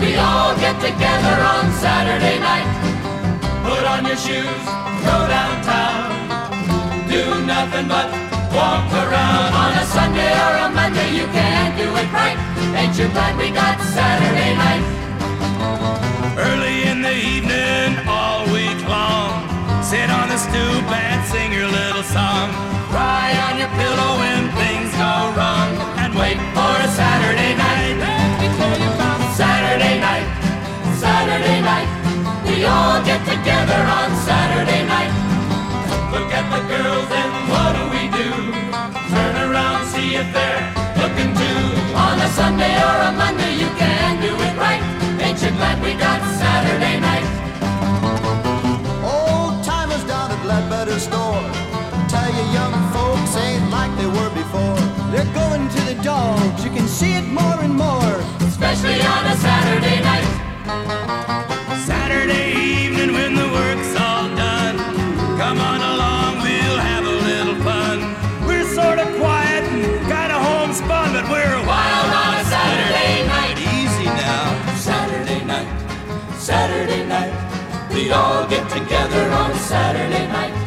We all get together on Saturday night. Put on your shoes, go downtown. Do nothing but walk around. On a Sunday or a Monday you can't do it right. Ain't you glad we got Saturday night? Early in the evening, all week long, sit on the stoop and sing your little song. Cry on your pillow when things go wrong, and wait for a Saturday night. Let me tell you about Saturday night, Saturday night. We all get together on Saturday night. Look at the girls and what do we do? Turn around, see if they're looking too. On a Sunday or a Monday you can do it right. Ain't you glad we got Saturday night? Old timers down at Ledbetter store tell you young folks ain't like they were before. They're going to the dogs, you can see it more and more, especially on a Saturday night. Saturday evening when the work's all done, come on along, we'll have a little fun. We're sort of quiet and kind of homespun, but we're wild on a Saturday night. Easy now. Saturday night, Saturday night. We all get together on Saturday night.